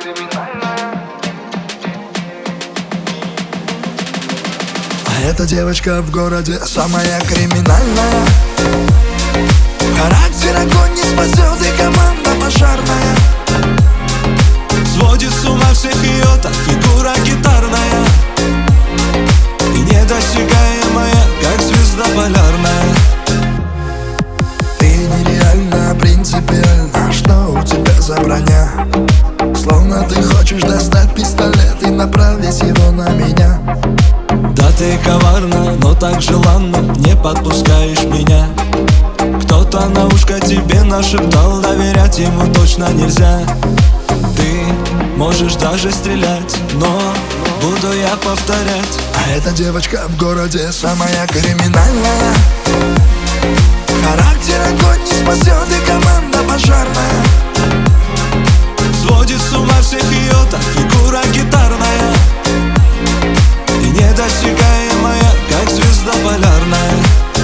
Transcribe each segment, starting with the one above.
криминальная. А эта девочка в городе самая криминальная. Характер огонь не спасет, и команда пожарная. Сводит с ума всех ее так фигура гитарная и недосягаемая, как звезда полярная. Ты нереально принципиально, что у тебя за броня? Словно ты хочешь достать пистолет и направить его на меня. Да ты коварна, но так желанно не подпускаешь меня. Кто-то на ушко тебе нашептал, доверять ему точно нельзя. Ты можешь даже стрелять, но буду я повторять. А эта девочка в городе самая криминальная. Характер огонь не спасет, и команда пожарная. Сводит с ума всех ее так фигура гитарная и недосягаемая, как звезда полярная.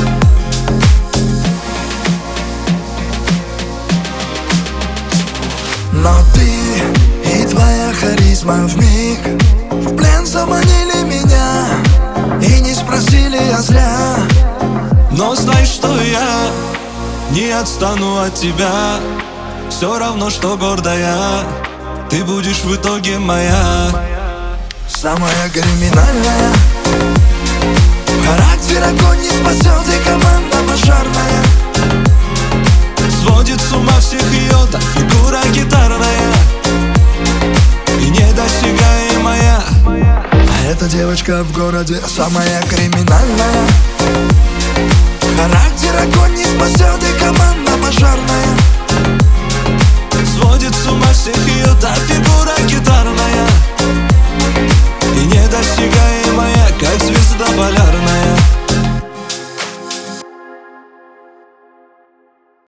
Но ты и твоя харизма вмиг в плен заманили меня и не спросили я зря. Но знай, что я не отстану от тебя. Все равно, что гордая, ты будешь в итоге моя. Самая криминальная. Характер огонь не спасет, и команда пожарная. Сводит с ума всех ее так фигура гитарная и недосягаемая. А эта девочка в городе самая криминальная. Характер огонь не спасет, и команда пожарная. Сводит с ума всех ее та фигура